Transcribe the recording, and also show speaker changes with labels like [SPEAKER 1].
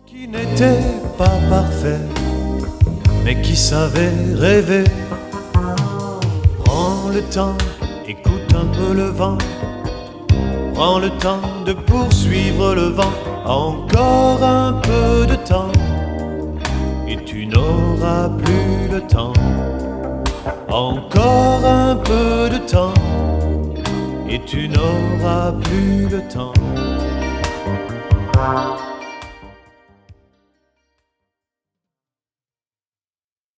[SPEAKER 1] Qui n'était pas parfait, mais qui savait rêver. Prends le temps, écoute un peu le vent. Prends le temps de poursuivre le vent. Encore un peu de temps, et tu n'auras plus le temps. Encore un peu de temps, et tu n'auras plus le temps.